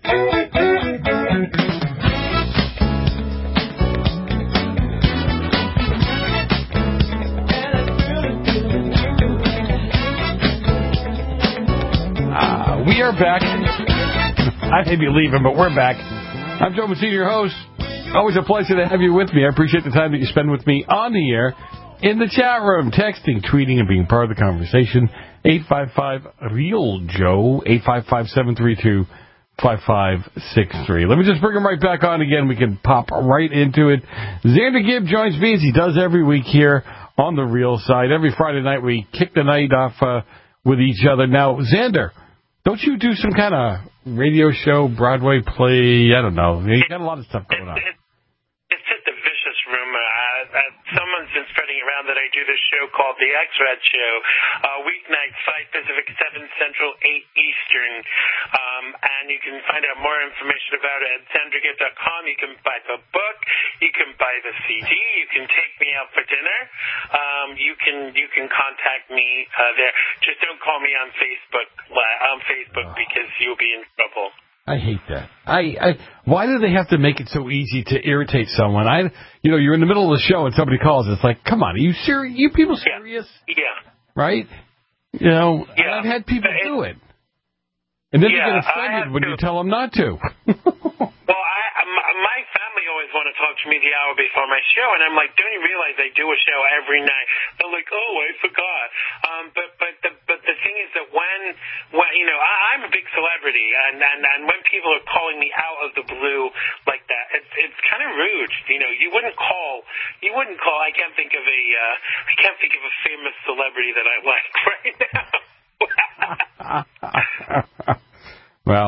Uh, we are back. I may be leaving, but we're back. I'm Joe Messina, your host. Always a pleasure to have you with me. I appreciate the time that you spend with me on the air, in the chat room, texting, tweeting, and being part of the conversation. eight five five, REAL Joe, eight five five, seven three two, five five six three. Let me just bring him right back on again. We can pop right into it. Xander Gibb joins me as he does every week here on the Real Side. Every Friday night we kick the night off uh, with each other. Now, Xander, don't you do some kind of radio show, Broadway play? I don't know. You got a lot of stuff going on. It's just a vicious rumor. Uh, uh, someone's been spreading around that I do this show called The X-Red Show, uh, weeknights, five Pacific, seven Central, eight Eastern. Um, and you can find out more information about it at xander gibb dot com. You can buy the book. You can buy the C D. You can take me out for dinner. Um, you can you can contact me uh, there. Just don't call me on Facebook on Facebook because you'll be in trouble. I hate that. I, I why do they have to make it so easy to irritate someone? I, you know, you're in the middle of the show and somebody calls. It's like, come on, are you serious? You people serious? Yeah. yeah. Right? You know, yeah. I've had people it, do it, and then yeah, they get offended when to. you tell them not to. Well, I, my family always want to talk to me the hour before my show, and I'm like, don't you realize I do a show every night? They're like, oh, I forgot. Um, but but the but the thing is that when when you know I, I'm a big celebrity, and, and and when people are calling me out of the blue like that, it's it's kind of rude. You know, you wouldn't call you wouldn't call. I can't think of a uh, I can't think of a famous celebrity that I like right now. Well,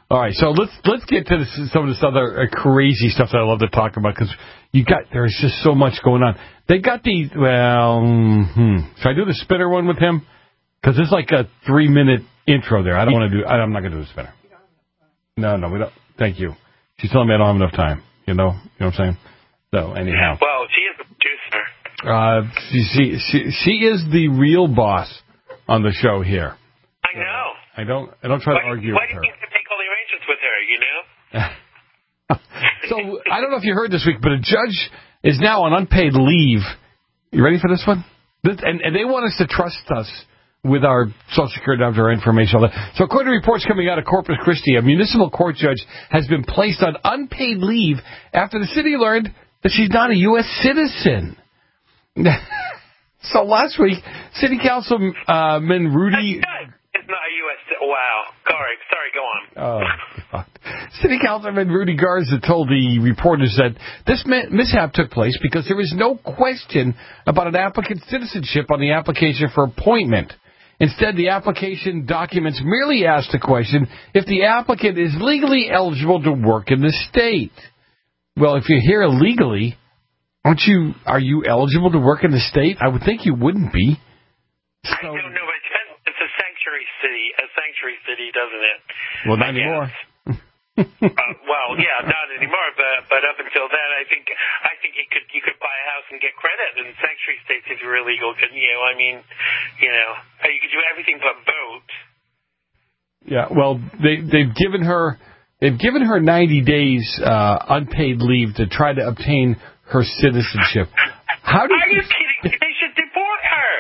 All right, so let's let's get to this, some of this other uh, crazy stuff that I love to talk about because you got there's just so much going on. They got the well, hmm, should I do the spinner one with him? Because it's like a three minute intro there. I don't want to do. I, I'm not going to do the spinner. No, no, we don't. Thank you. She's telling me I don't have enough time. You know, you know what I'm saying? So anyhow. Well, she is the producer. Uh, she, she she she is the real boss on the show here. I know. I don't I don't try why, to argue why with her. Why do you have to make all the arrangements with her, you know? So, I don't know if you heard this week, but a judge is now on unpaid leave. You ready for this one? This, and, and they want us to trust us with our Social Security numbers, our information, all that. So, according to reports coming out of Corpus Christi, a municipal court judge has been placed on unpaid leave after the city learned that she's not a U S citizen. So, last week, City Councilman uh, Rudy... It's not a U S... Wow. Sorry, sorry, go on. Oh, God. City Councilman Rudy Garza told the reporters that this mishap took place because there is no question about an applicant's citizenship on the application for appointment. Instead, the application documents merely ask the question if the applicant is legally eligible to work in the state. Well, if you're here illegally, aren't you? Are you eligible to work in the state? I would think you wouldn't be. So, I don't know. It depends. It's a sanctuary city. A sanctuary city, doesn't it? Well, not anymore. uh, well, yeah, not anymore. But but up until then, I think I think you could you could buy a house and get credit in sanctuary states if you're illegal. Couldn't you? I mean, you know, you could do everything but vote. Yeah. Well, they they've given her they've given her ninety days uh, unpaid leave to try to obtain her citizenship. How do Are you kidding? They should deport her.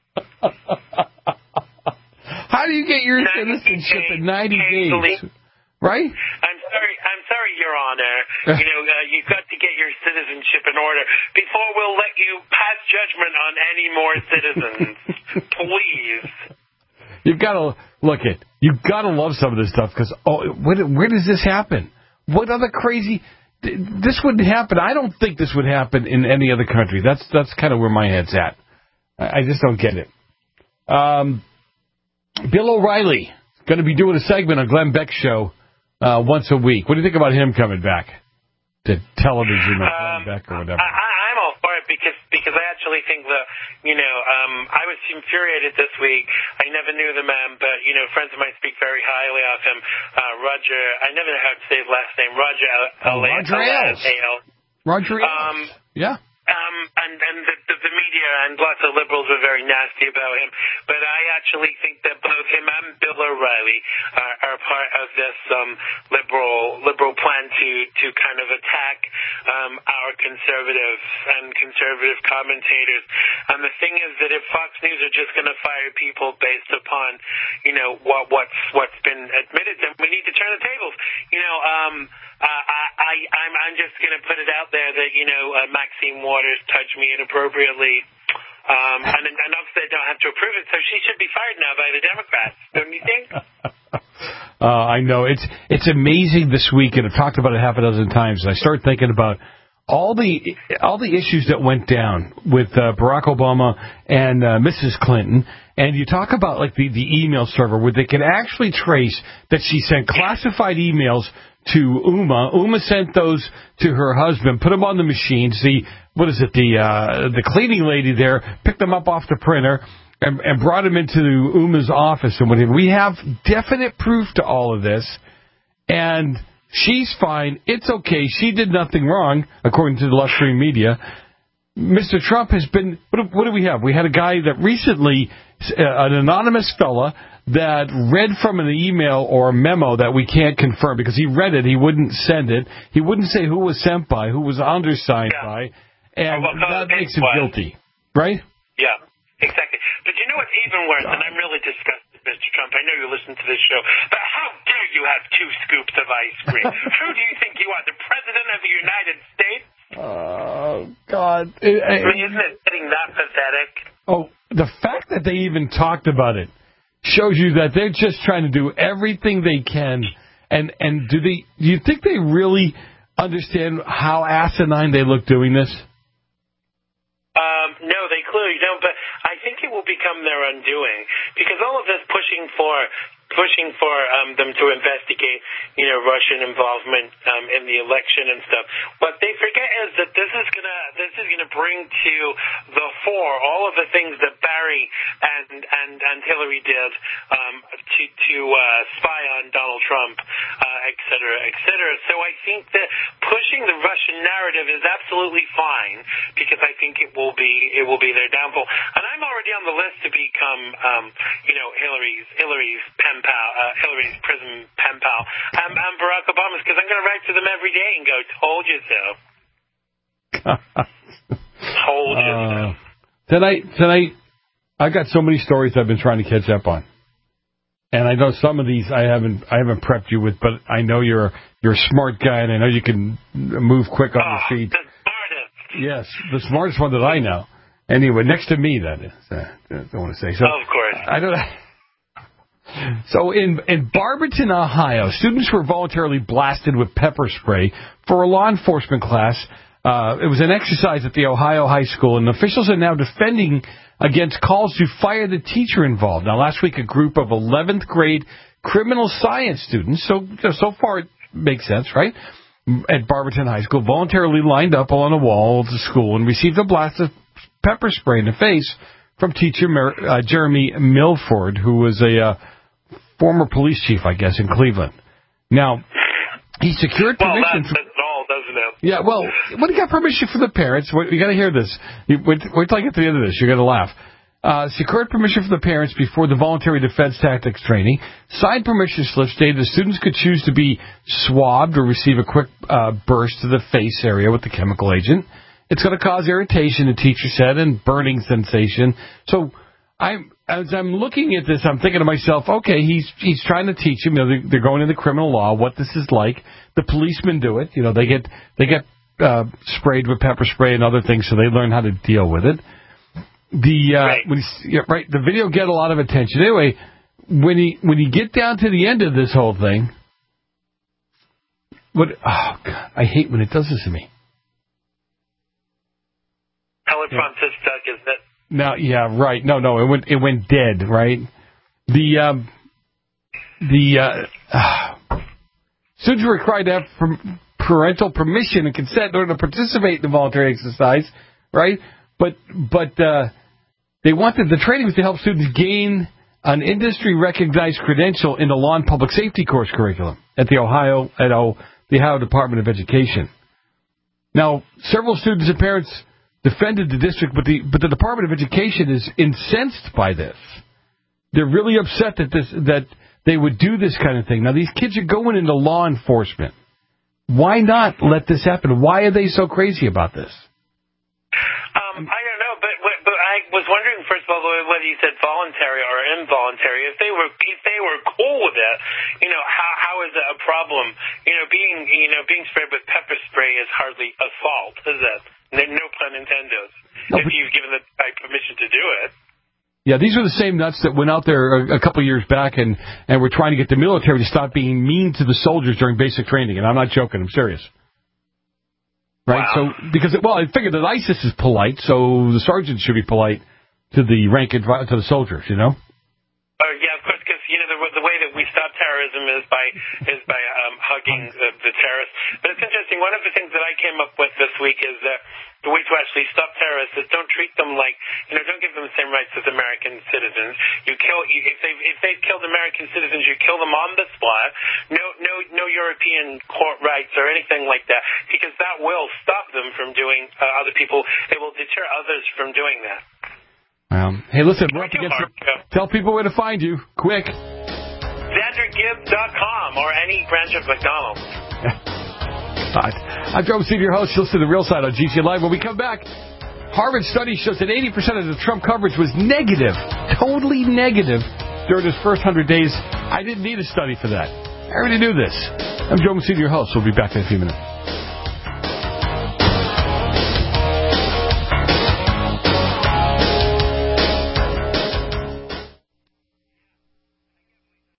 How do you get your citizenship in ninety days? Right? I'm sorry, I'm sorry, Your Honor. You know, uh, you've got to get your citizenship in order before we'll let you pass judgment on any more citizens. Please. You've got to look at. You've got to love some of this stuff because oh, where, where does this happen? What other crazy? This wouldn't happen. I don't think this would happen in any other country. That's that's kind of where my head's at. I just don't get it. Um, Bill O'Reilly going to be doing a segment on Glenn Beck's show uh, once a week. What do you think about him coming back to television or Glenn um, Beck or whatever? I, I'm all for it because because I actually think that, you know, um, I was infuriated this week. I never knew the man, but, you know, friends of mine speak very highly of him. Uh, Roger, I never know how to say his last name. Roger oh, Roger Ailes. Roger Ailes. Um, yeah. Um, and and the, the, the media and lots of liberals were very nasty about him. But I actually think that both him and Bill O'Reilly are, are part of this um, liberal liberal plan to, to kind of attack um, our conservatives and conservative commentators. And the thing is that if Fox News are just going to fire people based upon, you know, what what's what's been admitted, then we need to turn the tables. You know, um, uh, I, I I'm I'm just going to put it out there that, you know, uh, Maxine Waters touched me inappropriately, um, and, and obviously I don't have to approve it, so she should be fired now by the Democrats, don't you think? uh, I know. It's it's amazing this week, and I've talked about it half a dozen times, and I start thinking about all the all the issues that went down with uh, Barack Obama and uh, Missus Clinton, and you talk about like the, the email server where they can actually trace that she sent classified emails to Uma. Uma sent those to her husband, put them on the machine. See, what is it? The uh, the cleaning lady there picked them up off the printer and, and brought them into Uma's office and whatever. We have definite proof to all of this, and she's fine. It's okay. She did nothing wrong, according to the left-wing media. Mister Trump has been... What, what do we have? We had a guy that recently, uh, an anonymous fella, that read from an email or a memo that we can't confirm because he read it, he wouldn't send it. He wouldn't say who was sent by, who was undersigned yeah. by, and well, that makes him was. guilty. Right? Yeah, exactly. But you know what's even worse, and I'm really disgusted, Mister Trump, I know you listen to this show, but how dare you have two scoops of ice cream? Who do you think you are, the President of the United States? Oh, God. It, I mean, isn't it getting that pathetic? Oh, the fact that they even talked about it shows you that they're just trying to do everything they can. And and do they? Do you think they really understand how asinine they look doing this? Um, no, they clearly don't. But I think it will become their undoing because all of this pushing for pushing for um, them to investigate, you know, Russian involvement um, in the election and stuff. What they forget is that this is gonna this is gonna bring to the fore all of the things that Barry and and, and Hillary did um, to to uh, spy on Donald Trump, uh, et cetera, et cetera. So I think that pushing the Russian narrative is absolutely fine because I think it will be it will be their downfall. And I'm already on the list to become, um, you know, Hillary's Hillary's pen pal, uh, Hillary's prison pen pal, um, and Barack Obama's, because I'm going to write to them every day and go, "Told you so." Told you uh, so. Tonight, tonight, I got so many stories I've been trying to catch up on, and I know some of these I haven't I haven't prepped you with, but I know you're you're a smart guy, and I know you can move quick on oh, your feet. The smartest. Yes, the smartest one that I know. Anyway, next to me, that is. Uh, I don't want to say so. Of course. I don't. So in in Barberton, Ohio, students were voluntarily blasted with pepper spray for a law enforcement class. Uh, it was an exercise at the Ohio High School, and officials are now defending against calls to fire the teacher involved. Now, last week, a group of eleventh grade criminal science students, so so far it makes sense, right, at Barberton High School, voluntarily lined up along the wall of the school and received a blast of pepper spray in the face from teacher Mer- uh, Jeremy Milford, who was a uh, former police chief, I guess, in Cleveland. Now, he secured well, permission. That says it all, doesn't it? Yeah, well, when he got permission from the parents, wait, you got to hear this. You, wait, wait till I get to the end of this. You're going to laugh. Uh, secured permission from the parents before the voluntary defense tactics training. Signed permission slip stated the students could choose to be swabbed or receive a quick uh, burst to the face area with the chemical agent. It's going to cause irritation, the teacher said, and burning sensation. So I'm, as I'm looking at this, I'm thinking to myself, okay, he's he's trying to teach them. You know, they're, they're going into criminal law, what this is like. The policemen do it. You know, they get they get uh, sprayed with pepper spray and other things, so they learn how to deal with it. The uh, right. When he, yeah, right, the video get a lot of attention. Anyway, when he when you get down to the end of this whole thing, what? Oh God, I hate when it does this to me. Teleprompter stuck, isn't it? No, yeah, right. No, no, it went it went dead, right? The um, the uh, uh, students were required to have parental permission and consent in order to participate in the voluntary exercise, right? But but uh, they wanted the training was to help students gain an industry-recognized credential in the law and public safety course curriculum at the Ohio at o, the Ohio Department of Education. Now, several students and parents defended the district, but the but the Department of Education is incensed by this. They're really upset that this that they would do this kind of thing. Now, these kids are going into law enforcement. Why not let this happen? Why are they so crazy about this? Um, I don't know, but but I was wondering first of all whether you said voluntary or involuntary. If they were if they were cool with it, you know, how how is it a problem? You know, being you know being sprayed with pepper spray is hardly assault, is it? No pun intended. No, if you've given the guy permission to do it. Yeah, these are the same nuts that went out there a, a couple of years back and, and were trying to get the military to stop being mean to the soldiers during basic training. And I'm not joking. I'm serious. Right? Wow. So, because, it, well, I figured that ISIS is polite, so the sergeants should be polite to the rank and to the soldiers, you know? Uh, yeah, of course, because, you know, the, the way that we stop terrorism is by is by um, hugging the, the terrorists. But it's interesting. One of the things that I came up with this week is that the way to actually stop terrorists is don't treat them like, you know, don't give them the same rights as American citizens. You kill you, if they if they've killed American citizens, you kill them on the spot. No no no European court rights or anything like that, because that will stop them from doing uh, other people. It will deter others from doing that. Um, hey, listen, we're up against it. Tell people where to find you, quick. Xander Gibbs dot com or any branch of McDonald's. I'm Joe Steve, your host. You'll see the real side on G C N Live. When we come back, Harvard study shows that eighty percent of the Trump coverage was negative, totally negative, during his first one hundred days. I didn't need a study for that. I already knew this. I'm Joe Steve, your host. We'll be back in a few minutes.